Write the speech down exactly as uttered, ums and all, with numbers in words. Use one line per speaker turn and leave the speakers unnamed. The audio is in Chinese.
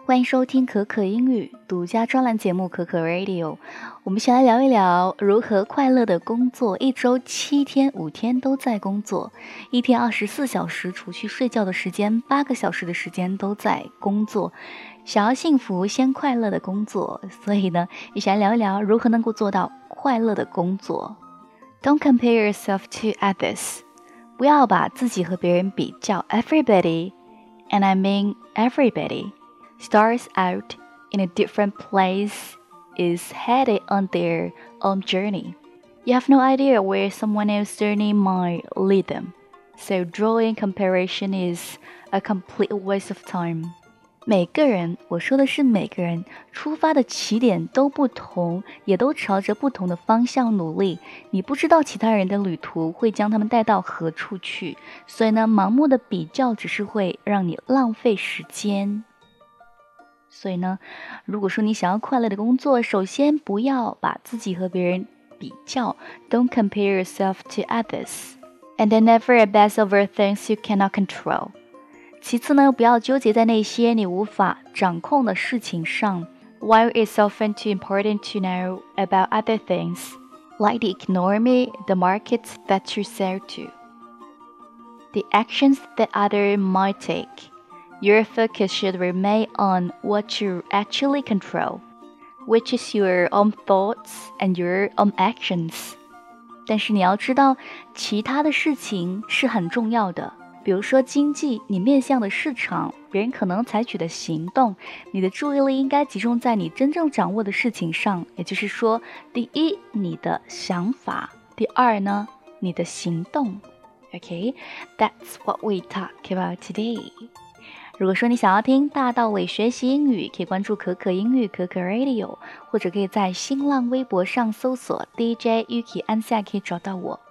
欢迎收听可可英语独家专栏节目可可 Radio。我们先来聊一聊如何快乐的工作。一周七天，五天都在工作，一天二十四小时，除去睡觉的时间，八个小时的时间都在工作。想要幸福，先快乐的工作。所以呢，一起来聊一聊如何能够做到快乐的工作。Don't compare yourself to others。不要把自己和别人比较。Everybody, and I mean everybody.starts out in a different place, is headed on their own journey. You have no idea where someone else's journey might lead them. So drawing comparison is a complete waste of time. 每个人，我说的是每个人，出发的起点都不同，也都朝着不同的方向努力。你不知道其他人的旅途会将他们带到何处去，所以呢，盲目的比较只是会让你浪费时间。所以呢，如果说你想要快乐的工作，首先不要把自己和别人比较。Don't compare yourself to others. And then never obsess over things you cannot control. 其次呢，不要纠结在那些你无法掌控的事情上。While it's often too important to know about other things, like the economy, the markets that you sell to, the actions that others might take.Your focus should remain on what you actually control, which is your own thoughts and your own actions. 但是你要知道，其他的事情是很重要的。比如说经济，你面向的市场，别人可能采取的行动，你的注意力应该集中在你真正掌握的事情上。也就是说，第一，你的想法；第二呢，你的行动。Okay, that's what we talk about today.如果说你想要听大道理学习英语，可以关注可可英语可可 Radio， 或者可以在新浪微博上搜索 D J Yuki 安夏可以找到我。